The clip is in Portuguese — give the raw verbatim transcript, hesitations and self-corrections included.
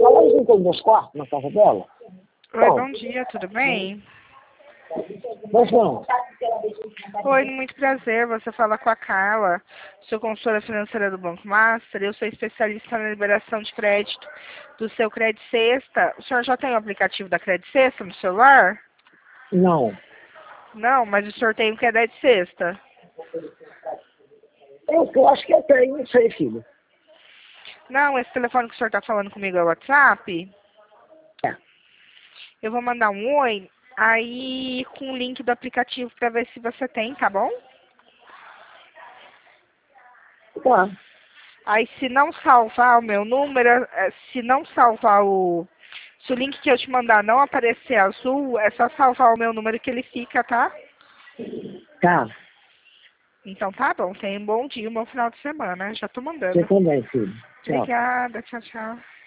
ela juntou meus quartos na casa dela. Oi, bom dia, tudo bem? Pois não. Oi, muito prazer, você fala com a Carla, sou consultora financeira do Banco Master, eu sou especialista na liberação de crédito do seu Credit Sexta. O senhor já tem o aplicativo da Credit Sexta no celular? Não. Não, mas o senhor tem o que é da de sexta. Eu, eu acho que eu tenho, não sei, filho. Não, esse telefone que o senhor está falando comigo é o WhatsApp? É. Eu vou mandar um oi, aí com o link do aplicativo para ver se você tem, tá bom? Tá. Aí se não salvar o meu número, eh, se não salvar o... Se o link que eu te mandar não aparecer azul, é só salvar o meu número que ele fica, tá? Tá. Então tá bom, tenha um bom dia, um bom final de semana. Já tô Você mandando. também, filho. Tchau. Obrigada, tchau, tchau.